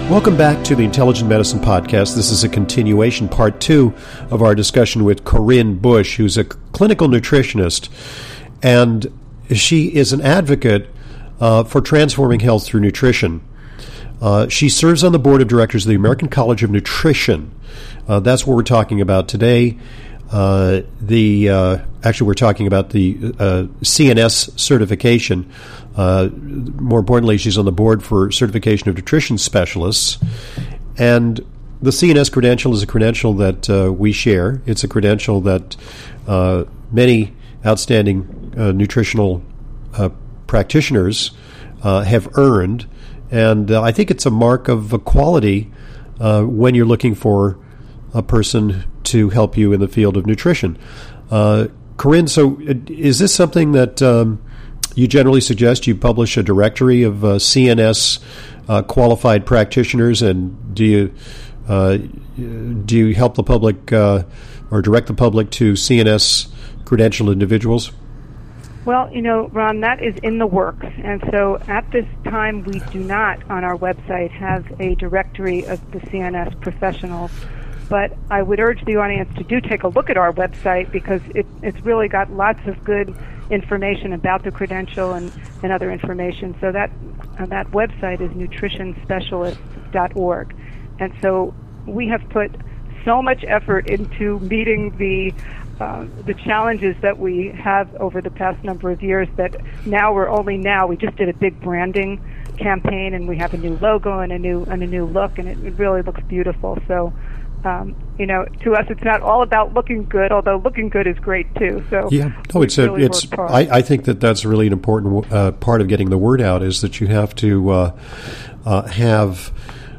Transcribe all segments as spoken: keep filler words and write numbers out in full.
Welcome back to the Intelligent Medicine Podcast. This is a continuation, part two of our discussion with Corinne Bush, who's a clinical nutritionist, and she is an advocate uh, for transforming health through nutrition. Uh, she serves on the board of directors of the American College of Nutrition. Uh, that's what we're talking about today. Uh, the uh, actually, we're talking about the uh, C N S certification. Uh, more importantly, she's on the board for certification of nutrition specialists. And the C N S credential is a credential that uh, we share. It's a credential that uh, many outstanding uh, nutritional uh, practitioners uh, have earned. And uh, I think it's a mark of quality uh, when you're looking for a person to help you in the field of nutrition. Uh, Corinne, so is this something that um, you generally suggest? You publish a directory of uh, C N S uh, qualified practitioners, and do you uh, do you help the public uh, or direct the public to C N S credentialed individuals? Well, you know, Ron, that is in the works. And so at this time, we do not, on our website, have a directory of the C N S professionals. But I would urge the audience to do take a look at our website, because it, it's really got lots of good information about the credential and, and other information. So that uh, that website is nutrition specialist dot org. And so we have put so much effort into meeting the uh, the challenges that we have over the past number of years that now we're only now, we just did a big branding campaign, and we have a new logo and a new and a new look, and it, it really looks beautiful. So Um, you know, to us, it's not all about looking good, although looking good is great too. So yeah, no, it's really a, it's. I, I think that that's really an important uh, part of getting the word out, is that you have to uh, uh, have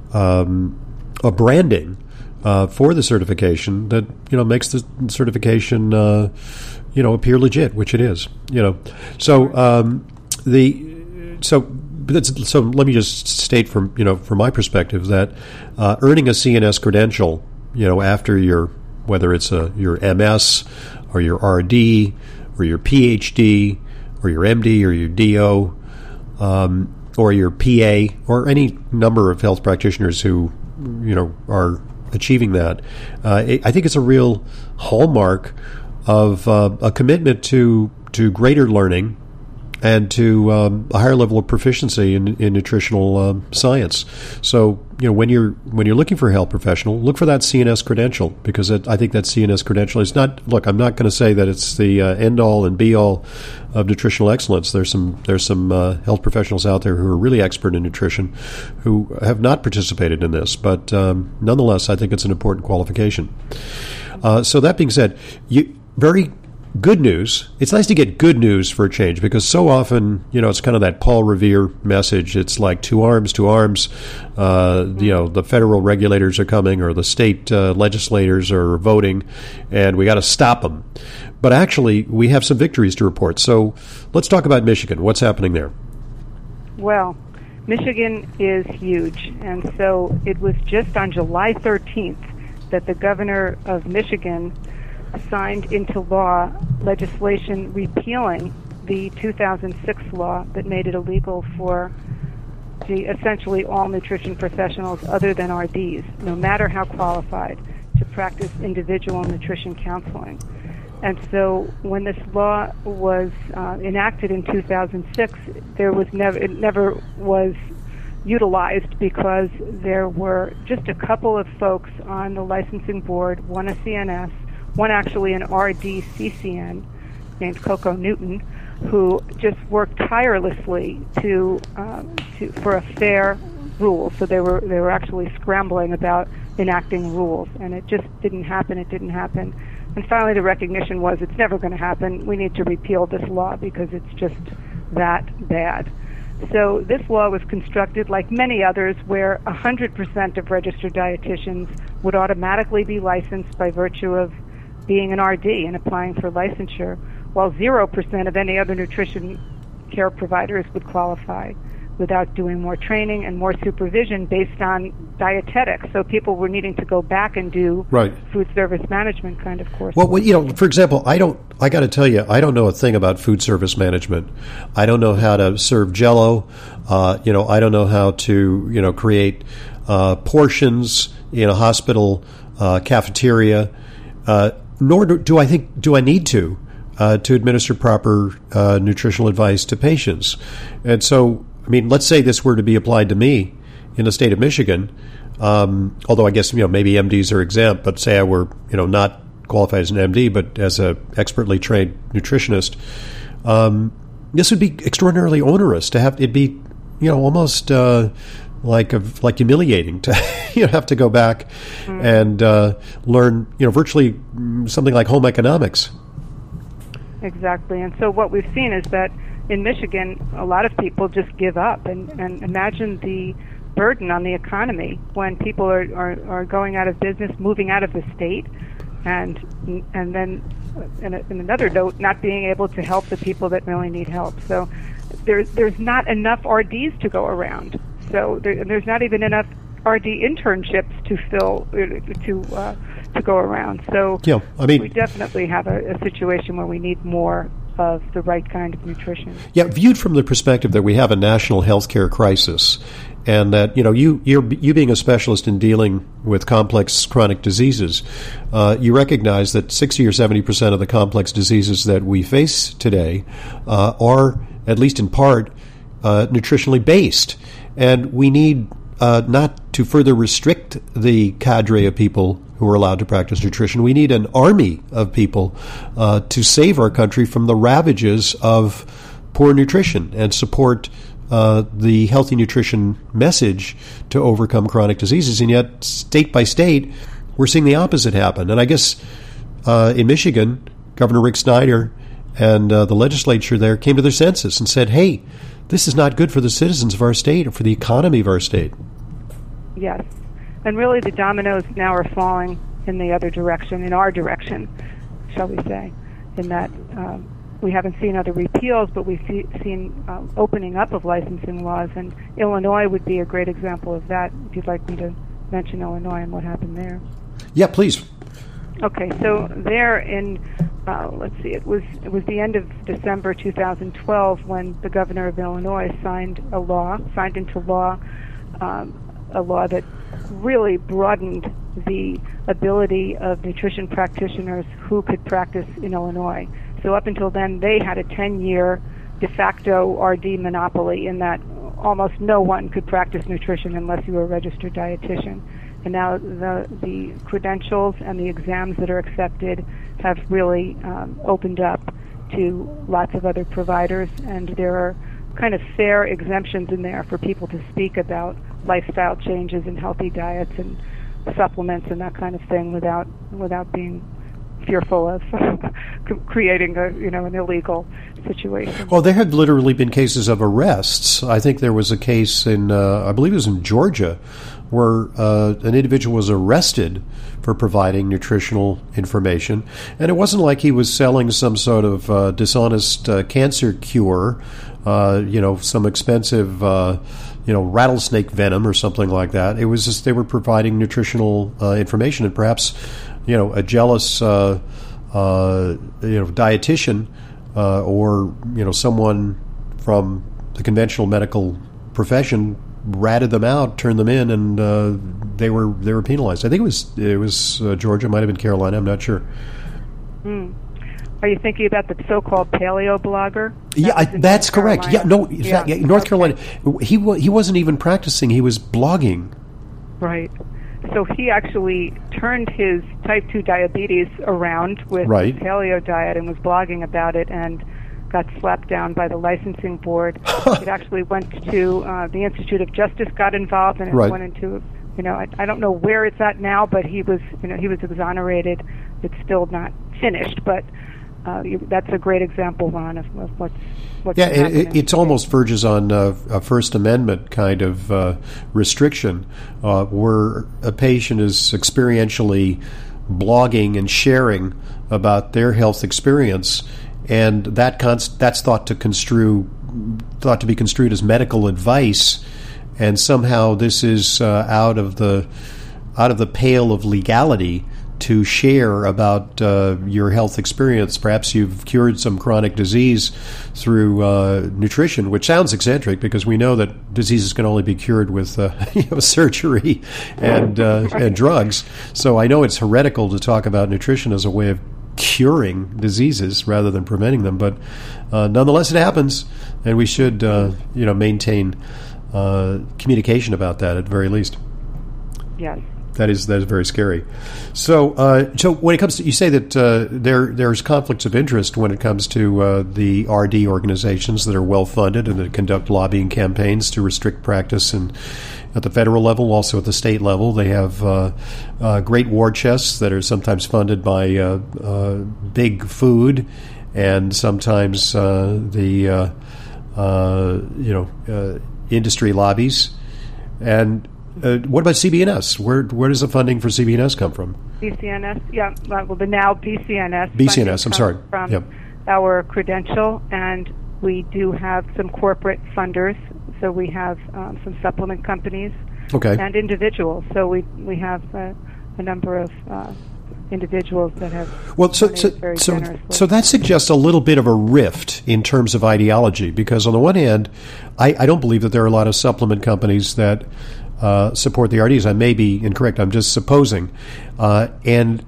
um, a branding uh, for the certification that you know makes the certification uh, you know appear legit, which it is. You know, so um, the so. That's, so let me just state from you know from my perspective that uh, earning a C N S credential, you know, after your whether it's a your M S or your R D or your P H D or your M D or your D O um, or your P A or any number of health practitioners who you know are achieving that, uh, I think it's a real hallmark of uh, a commitment to to greater learning and to um, a higher level of proficiency in, in nutritional um, science. So, you know, when you're when you're looking for a health professional, look for that C N S credential, because it, I think that C N S credential is not. Look, I'm not going to say that it's the uh, end all and be all of nutritional excellence. There's some there's some uh, health professionals out there who are really expert in nutrition, who have not participated in this, but um, nonetheless, I think it's an important qualification. Uh, so that being said, you very. Good news. It's nice to get good news for a change, because so often, you know, it's kind of that Paul Revere message. It's like two arms, two arms. Uh, you know, the federal regulators are coming, or the state uh, legislators are voting, and we got to stop them. But actually, we have some victories to report. So let's talk about Michigan. What's happening there? Well, Michigan is huge. And so it was just on July thirteenth that the governor of Michigan signed into law legislation repealing the two thousand six law that made it illegal for the essentially all nutrition professionals other than R Ds, no matter how qualified, to practice individual nutrition counseling. And so when this law was uh, enacted in two thousand six, there was never it never was utilized, because there were just a couple of folks on the licensing board, one a C N S, one actually an R D C C N named Coco Newton, who just worked tirelessly to, um, to for a fair rule. So they were they were actually scrambling about enacting rules, and it just didn't happen. It didn't happen. And finally, the recognition was it's never going to happen. We need to repeal this law because it's just that bad. So this law was constructed like many others, where one hundred percent of registered dietitians would automatically be licensed by virtue of being an R D and applying for licensure, while zero percent of any other nutrition care providers would qualify without doing more training and more supervision based on dietetics. So people were needing to go back and do right. food service management kind of courses. Well, you know, for example, I don't, I got to tell you, I don't know a thing about food service management. I don't know how to serve Jell-O. Uh, you know, I don't know how to, you know, create uh, portions in a hospital uh, cafeteria. Uh, nor do, do I think do I need to uh, to administer proper uh, nutritional advice to patients. And so, I mean, let's say this were to be applied to me in the state of Michigan. Um, although I guess you know maybe M Ds are exempt, but say I were you know not qualified as an M D, but as a expertly trained nutritionist, um, this would be extraordinarily onerous to have. It'd be you know almost uh, like a, like humiliating to you know, have to go back mm. and uh, learn you know virtually something like home economics. Exactly, and so what we've seen is that in Michigan, a lot of people just give up, and, and imagine the burden on the economy when people are, are, are going out of business, moving out of the state, and and then in, a, in another note, not being able to help the people that really need help. So there's there's not enough R Ds to go around. So there, there's not even enough R D internships to fill to uh, to go around. So yeah, I mean, we definitely have a, a situation where we need more of the right kind of nutrition. Yeah, viewed from the perspective that we have a national healthcare crisis, and that you know you you're, you being a specialist in dealing with complex chronic diseases, uh, you recognize that sixty or seventy percent of the complex diseases that we face today uh, are, at least in part, uh, nutritionally based, and we need uh, not to further restrict the cadre of people who are allowed to practice nutrition. We need an army of people uh, to save our country from the ravages of poor nutrition and support uh, the healthy nutrition message to overcome chronic diseases. And yet, state by state, we're seeing the opposite happen. And I guess uh, in Michigan, Governor Rick Snyder and uh, the legislature there came to their senses and said, hey, this is not good for the citizens of our state or for the economy of our state. Yes. And really the dominoes now are falling in the other direction, in our direction, shall we say, in that um, we haven't seen other repeals, but we've see, seen uh, opening up of licensing laws, and Illinois would be a great example of that, if you'd like me to mention Illinois and what happened there. Yeah, please. Okay, so there in, uh, let's see, it was it was the end of December two thousand twelve when the governor of Illinois signed a law, signed into law, um, a law that really broadened the ability of nutrition practitioners who could practice in Illinois. So up until then, they had a ten-year de facto R D monopoly in that almost no one could practice nutrition unless you were a registered dietitian. And now the the credentials and the exams that are accepted have really um, opened up to lots of other providers, and there are kind of fair exemptions in there for people to speak about lifestyle changes and healthy diets and supplements and that kind of thing without without being fearful of creating a you know an illegal situation. Well, there have literally been cases of arrests. I think there was a case in uh, I believe it was in Georgia where uh, an individual was arrested for providing nutritional information, and it wasn't like he was selling some sort of uh, dishonest uh, cancer cure, uh, you know, some expensive uh, you know, rattlesnake venom or something like that. It was just they were providing nutritional uh, information, and perhaps, you know, a jealous, uh, uh, you know, dietitian uh, or you know someone from the conventional medical profession ratted them out, turned them in, and uh, they were they were penalized. I think it was it was uh, Georgia, might have been Carolina. I'm not sure. Hmm. Are you thinking about the so-called paleo blogger? That yeah, I, that's correct. Yeah, no, yeah, yeah, North okay. Carolina. He he wasn't even practicing; he was blogging. Right. So he actually turned his type two diabetes around with right. the paleo diet and was blogging about it, and got slapped down by the licensing board. It actually went to uh, the Institute of Justice, got involved, and it right. went into. You know, I, I don't know where it's at now, but he was, you know, he was exonerated. It's still not finished, but. Uh, you, that's a great example, Ron, of, of what's what's yeah. happening. It, it's almost verges on uh, a First Amendment kind of uh, restriction, uh, where a patient is experientially blogging and sharing about their health experience, and that const- that's thought to construe thought to be construed as medical advice, and somehow this is uh, out of the out of the pale of legality to share about uh, your health experience. Perhaps you've cured some chronic disease through uh, nutrition, which sounds eccentric because we know that diseases can only be cured with uh, you know, surgery and uh, and drugs. So I know it's heretical to talk about nutrition as a way of curing diseases rather than preventing them, but uh, nonetheless, it happens, and we should uh, you know maintain uh, communication about that at the very least. Yes. That is that is very scary. So, uh, so when it comes to, you say that uh, there there's conflicts of interest when it comes to uh, the R D organizations that are well funded and that conduct lobbying campaigns to restrict practice, and at the federal level, also at the state level, they have uh, uh, great war chests that are sometimes funded by uh, uh, big food, and sometimes uh, the uh, uh, you know uh, industry lobbies. And Uh, what about C B N S? Where where does the funding for C B N S come from? B C N S, yeah. Well, the now B C N S. B C N S, I'm sorry. From yep. our credential, and we do have some corporate funders. So we have um, some supplement companies okay. and individuals. So we we have uh, a number of uh, individuals that have well, so so very so, generously. so that suggests a little bit of a rift in terms of ideology, because on the one hand, I, I don't believe that there are a lot of supplement companies that Uh, support the R Ds. I may be incorrect. I'm just supposing. Uh, and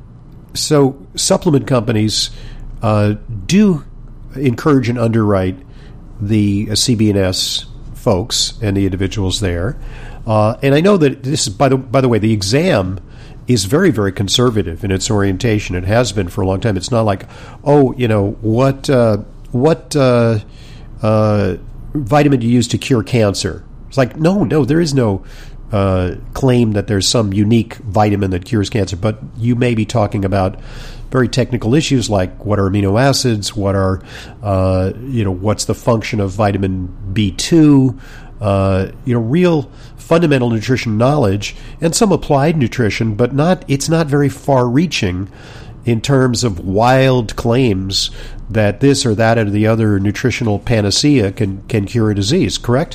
so supplement companies uh, do encourage and underwrite the uh, C B N S folks and the individuals there. Uh, and I know that this is, by the by the way, the exam is very, very conservative in its orientation. It has been for a long time. It's not like, oh, you know, what uh, what uh, uh, vitamin do you use to cure cancer? It's like, no, no, there is no Uh, claim that there's some unique vitamin that cures cancer, but you may be talking about very technical issues like what are amino acids, what are, uh, you know, what's the function of vitamin B two, uh, you know, real fundamental nutrition knowledge and some applied nutrition, but not, it's not very far-reaching in terms of wild claims that this or that or the other nutritional panacea can, can cure a disease, correct?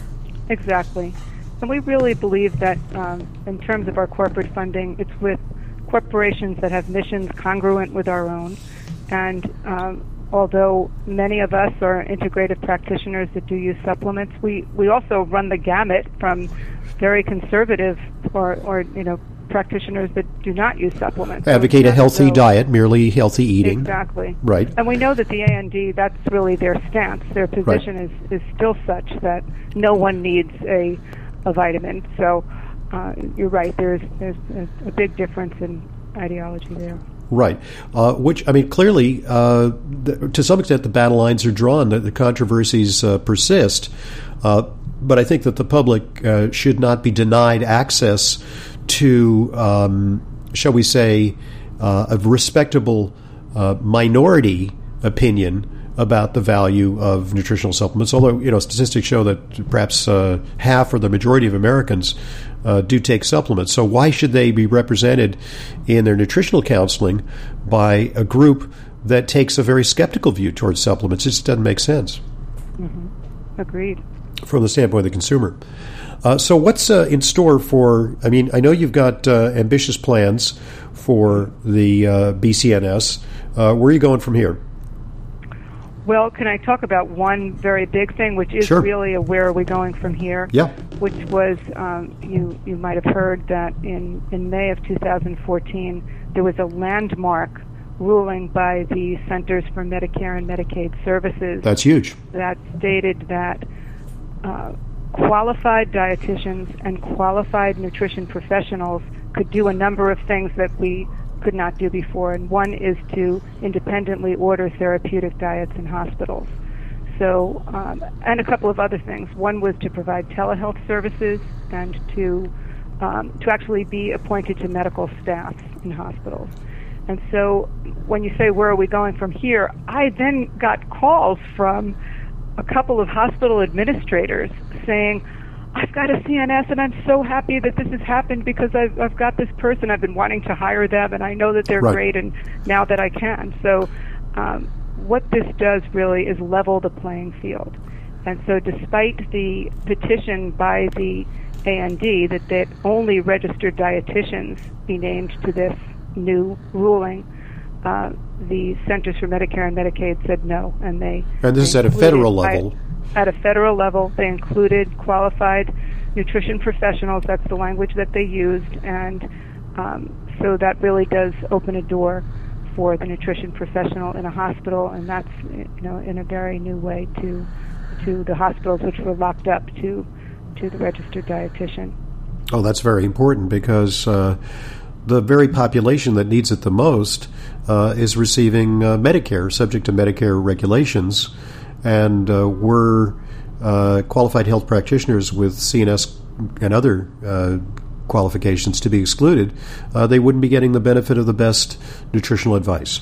Exactly. And we really believe that um, in terms of our corporate funding, it's with corporations that have missions congruent with our own. And um, although many of us are integrative practitioners that do use supplements, we, we also run the gamut from very conservative or, or you know, practitioners that do not use supplements. Advocate so a healthy so, diet, merely healthy eating. Exactly. Right. And we know that the A N D, that's really their stance. Their position right. is, is still such that no one needs a a vitamin. So uh, you're right. There's there's a big difference in ideology there. Right. Uh, which, I mean, clearly, uh, the, to some extent, the battle lines are drawn. The, the controversies uh, persist. Uh, but I think that the public uh, should not be denied access to, um, shall we say, uh, a respectable uh, minority opinion about the value of nutritional supplements, although, you know, statistics show that perhaps uh, half or the majority of Americans uh, do take supplements. So why should they be represented in their nutritional counseling by a group that takes a very skeptical view towards supplements? It just doesn't make sense. Mm-hmm. Agreed. From the standpoint of the consumer. Uh, so what's uh, in store for, I mean, I know you've got uh, ambitious plans for the uh, B C N S. Uh, where are you going from here? Well, can I talk about one very big thing, which is sure. really a where are we going from here? Yeah. Which was, um, you you might have heard that in, in May of two thousand fourteen, there was a landmark ruling by the Centers for Medicare and Medicaid Services. That's huge. That stated that uh, qualified dietitians and qualified nutrition professionals could do a number of things that we could not do before, and one is to independently order therapeutic diets in hospitals. So, um, and a couple of other things. One was to provide telehealth services and to um, to actually be appointed to medical staff in hospitals. And so, when you say where are we going from here, I then got calls from a couple of hospital administrators saying, I've got a C N S, and I'm so happy that this has happened because I've, I've got this person. I've been wanting to hire them, and I know that they're right. great, and now that I can. So um, what this does really is level the playing field. And so despite the petition by the A N D that, that only registered dietitians be named to this new ruling, uh, the Centers for Medicare and Medicaid said no, and they and this they is at a federal level. By, at a federal level, they included qualified nutrition professionals. That's the language that they used, and um, so that really does open a door for the nutrition professional in a hospital, and that's, you know, in a very new way to to the hospitals which were locked up to to the registered dietitian. Oh, that's very important, because uh, the very population that needs it the most uh, is receiving uh, Medicare, subject to Medicare regulations, and uh, we're uh, qualified health practitioners with C N S and other uh, qualifications to be excluded. Uh, they wouldn't be getting the benefit of the best nutritional advice.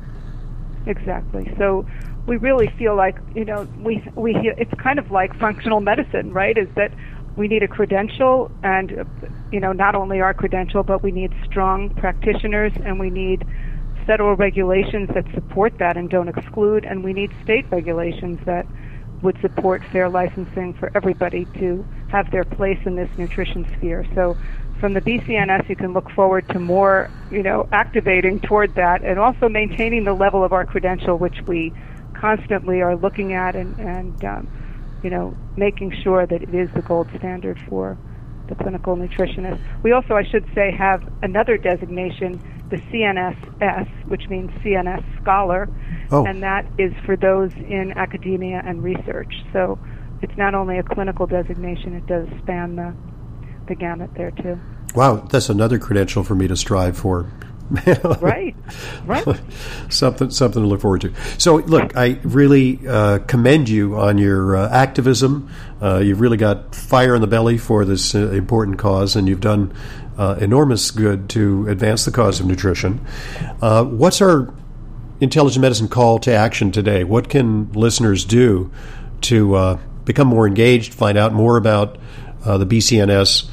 Exactly. So we really feel like, you know, we we it's kind of like functional medicine, right? Is that we need a credential, and, you know, not only our credential, but we need strong practitioners, and we need federal regulations that support that and don't exclude, and we need state regulations that would support fair licensing for everybody to have their place in this nutrition sphere. So from the B C N S, you can look forward to more, you know, activating toward that, and also maintaining the level of our credential, which we constantly are looking at, and, and um, you know, making sure that it is the gold standard for the clinical nutritionist. We also, I should say, have another designation, the C N S S, which means C N S Scholar, oh. and that is for those in academia and research. So it's not only a clinical designation, it does span the, the gamut there, too. Wow, that's another credential for me to strive for. Right, right. something, something to look forward to. So, look, I really uh, commend you on your uh, activism. Uh, you've really got fire in the belly for this uh, important cause, and you've done uh, enormous good to advance the cause of nutrition. Uh, what's our Intelligent Medicine call to action today? What can listeners do to uh, become more engaged, find out more about uh, the B C N S,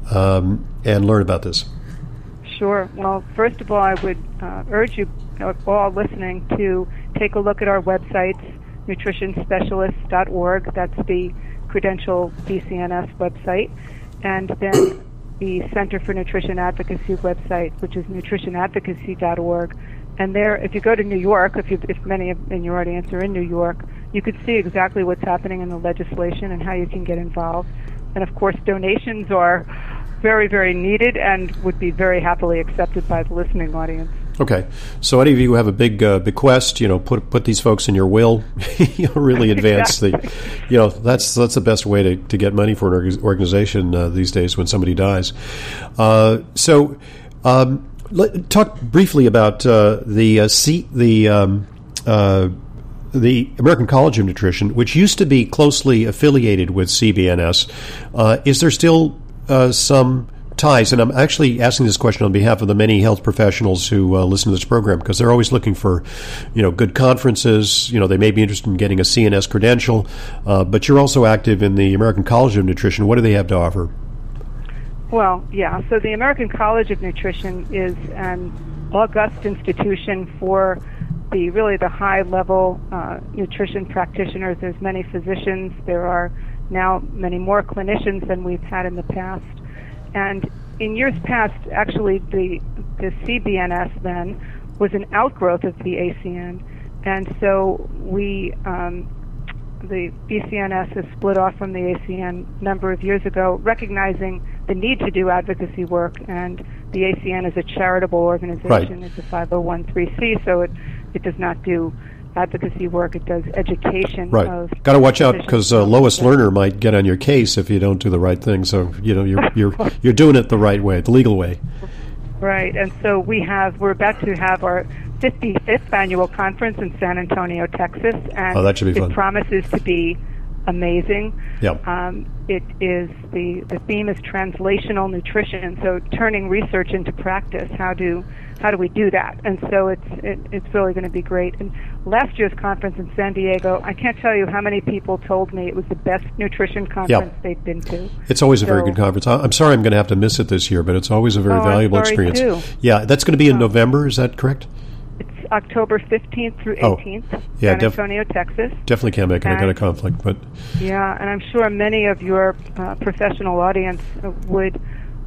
um, and learn about this? Sure. Well, first of all, I would uh, urge you all listening to take a look at our websites, nutrition specialists dot org. That's the credential B C N S website. And then the Center for Nutrition Advocacy website, which is nutrition advocacy dot org. And there, if you go to New York, if, you, if many of, in your audience are in New York, you could see exactly what's happening in the legislation and how you can get involved. And, of course, donations are very, very needed and would be very happily accepted by the listening audience. Okay. So any of you who have a big uh, bequest, you know, put put these folks in your will. You'll really advance exactly. the, you know, that's that's the best way to, to get money for an organization uh, these days when somebody dies. Uh, so um, let, talk briefly about uh, the uh, C, the um, uh, the American College of Nutrition, which used to be closely affiliated with C B N S. Uh, is there still Uh, some ties? And I'm actually asking this question on behalf of the many health professionals who uh, listen to this program, because they're always looking for, you know, good conferences. You know, they may be interested in getting a C N S credential, uh, but you're also active in the American College of Nutrition. What do they have to offer? Well, yeah. So the American College of Nutrition is an august institution for the really the high-level uh, nutrition practitioners. There's many physicians. There are now many more clinicians than we've had in the past. And in years past, actually, the the C B N S then was an outgrowth of the A C N. And so we, um, the B C N S has split off from the A C N a number of years ago, recognizing the need to do advocacy work. And the A C N is a charitable organization. Right. It's a five oh one c, so it, it does not do advocacy work. It does education. Right. Of Got to watch out, because uh, Lois Lerner might get on your case if you don't do the right thing. So, you know, you're you're you're doing it the right way, the legal way. Right. And so we have we're about to have our fifty-fifth annual conference in San Antonio, Texas, and oh, that should be it fun. promises to be amazing. Yep. Um, it is the the theme is translational nutrition, so turning research into practice. How do how do we do that? And so it's it, it's really going to be great. And last year's conference in San Diego, I can't tell you how many people told me it was the best nutrition conference yep. they'd been to. It's always a so, very good conference. I'm sorry I'm going to have to miss it this year, but it's always a very oh, valuable I'm sorry experience. Too. Yeah, that's going to be in oh. November. Is that correct? It's October fifteenth through eighteenth, oh. yeah, San def- Antonio, Texas. Definitely can't make it. And, I got a conflict, but yeah, and I'm sure many of your uh, professional audience would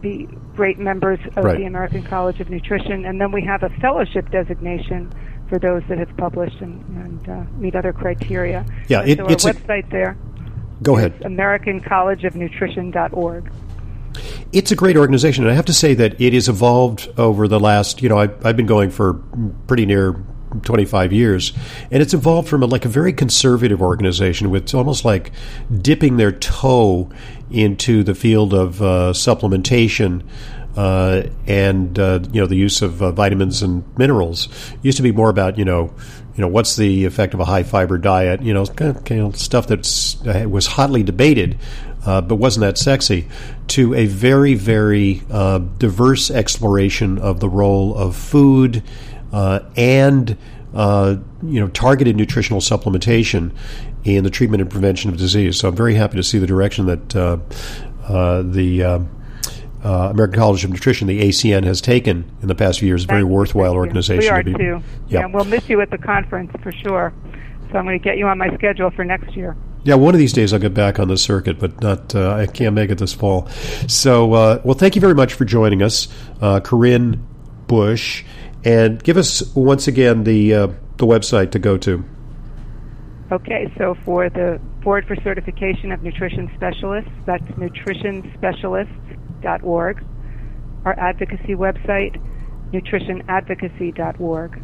be great members of right. the American College of Nutrition. And then we have a fellowship designation for those that have published and, and uh, meet other criteria. Yeah, and it, so our it's website a, there. Go ahead. American College of Nutrition dot org. It's a great organization, and I have to say that it has evolved over the last, you know, I've, I've been going for pretty near twenty-five years, and it's evolved from a, like a very conservative organization with almost like dipping their toe into the field of uh, supplementation uh, and, uh, you know, the use of uh, vitamins and minerals. It used to be more about, you know, you know, what's the effect of a high-fiber diet, you know, kind of, kind of stuff that uh, was hotly debated, uh, but wasn't that sexy, to a very, very uh, diverse exploration of the role of food uh, and, uh, you know, targeted nutritional supplementation in the treatment and prevention of disease. So I'm very happy to see the direction that uh, uh, the uh, uh, American College of Nutrition, the A C N, has taken in the past few years. A very worthwhile organization. We are to be, too. Yeah. yeah, we'll miss you at the conference for sure. So I'm going to get you on my schedule for next year. Yeah, one of these days I'll get back on the circuit, but not. Uh, I can't make it this fall. So, uh, well, thank you very much for joining us, uh, Corinne Bush, and give us once again the uh, the website to go to. Okay, so for the Board for Certification of Nutrition Specialists, that's nutrition specialists dot org. Our advocacy website, nutrition advocacy dot org.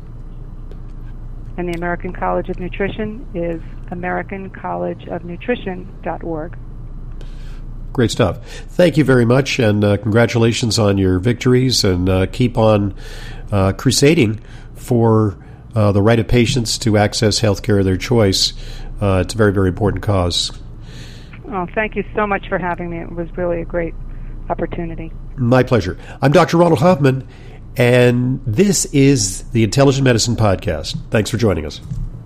And the American College of Nutrition is american college of nutrition dot org. Great stuff. Thank you very much, and uh, congratulations on your victories, and uh, keep on uh, crusading for uh, the right of patients to access health care of their choice. Uh, it's a very, very important cause. Oh, thank you so much for having me. It was really a great opportunity. My pleasure. I'm Doctor Ronald Hoffman, and this is the Intelligent Medicine Podcast. Thanks for joining us.